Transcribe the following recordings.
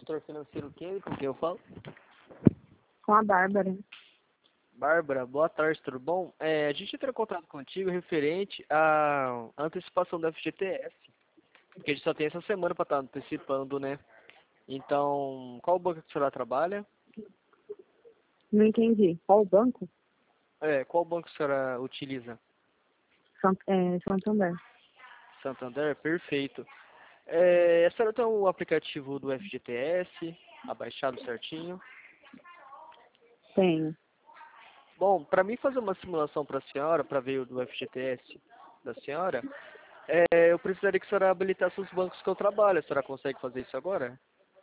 consultor financeiro Kenny, com quem eu falo? Com a Bárbara. Bárbara, boa tarde, tudo bom? A gente entrou em contato contigo referente à antecipação do FGTS, porque a gente só tem essa semana para estar antecipando, né? Então, qual banco que a senhora trabalha? Não entendi. Qual o banco? Qual banco a senhora utiliza? Santander. Santander? Perfeito. A senhora tem o aplicativo do FGTS, abaixado certinho? Tenho. Bom, para mim fazer uma simulação para a senhora, para ver o do FGTS da senhora, eu precisaria que a senhora habilitasse os bancos que eu trabalho. A senhora consegue fazer isso agora?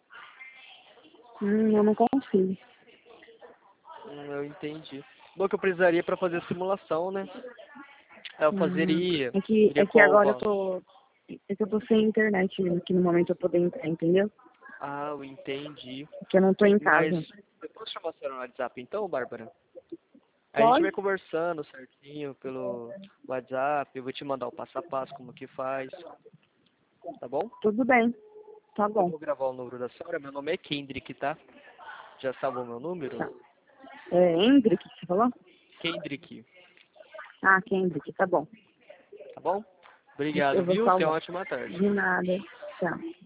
Eu não consigo. Eu entendi. Bom, que eu precisaria para fazer a simulação, né? Eu fazeria. É Iria que qual agora banco? eu tô sem internet aqui no momento eu poder entrar, entendeu? Ah, eu entendi. Porque eu não tô em Mas casa. eu posso chamar a senhora no WhatsApp então, Bárbara? A gente Pode? vai conversando certinho pelo WhatsApp. Eu vou te mandar o passo a passo, como que faz. Tá bom? Tudo bem. Tá Eu bom. vou gravar o número da senhora. Meu nome é Kendrick, tá? Já salvou meu número? Tá. Hendrik, você falou? Kendrick, Ah, Kendrick, tá bom. tá bom? Eu Obrigado, vou viu? Tenha uma salvar. ótima tarde. De nada. Tchau.